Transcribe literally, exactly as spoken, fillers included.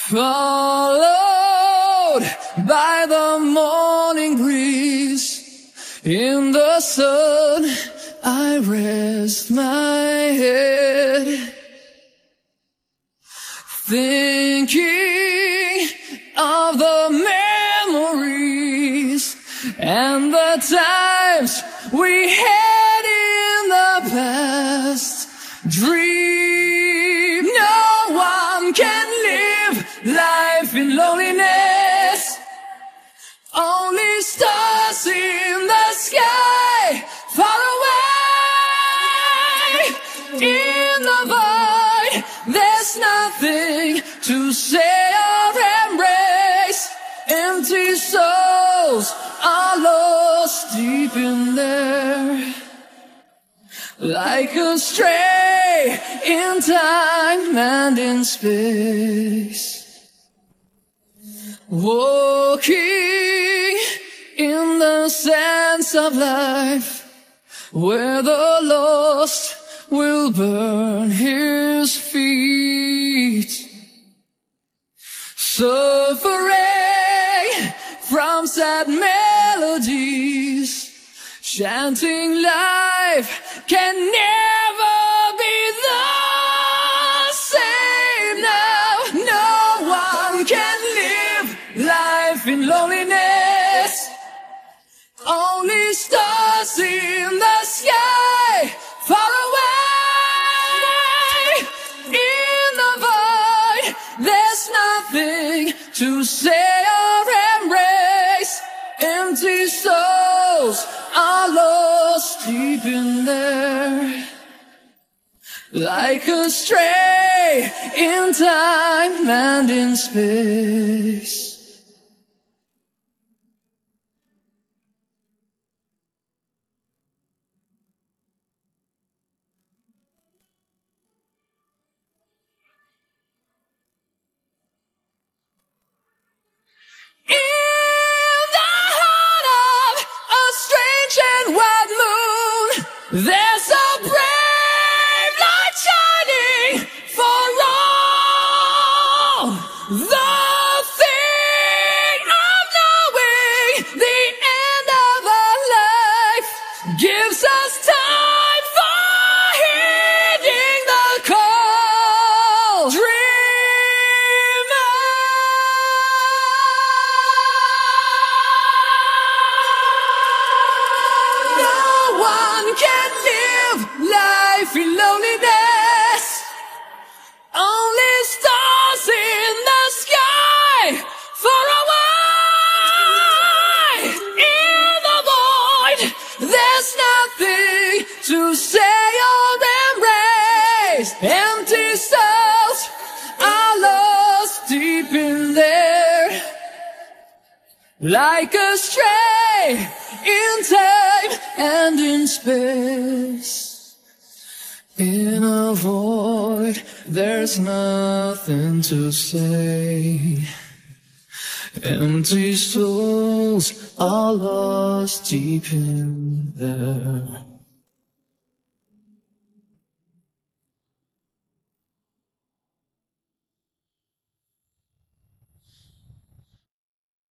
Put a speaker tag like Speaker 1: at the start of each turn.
Speaker 1: Followed by the morning breeze, in the sun I rest my head, thinking of the memories and the times we had in the past. Dream, no one can live life in loneliness. Only stars in the sky, far away. In the void, there's nothing to say or embrace. Empty souls are lost deep in there, like a stray in time and in space. Walking in the sands of life, where the lost will burn his feet. Suffering from sad melodies, chanting life can never be the same now. No one can live life in loneliness. Only stars in the sky, far away. In the void, there's nothing to say or embrace. Empty souls are lost deep in there, like a stray in time and in space. There's a brave light shining for all. The thing of knowing the end of our life gives us time for heeding the call. Dreamer, no one can live life in loneliness. Only stars in the sky, far away. In the void, there's nothing to say or embrace. Empty souls are lost deep in there, like a stray in time and in space. In a void, there's nothing to say. Empty souls are lost deep in there.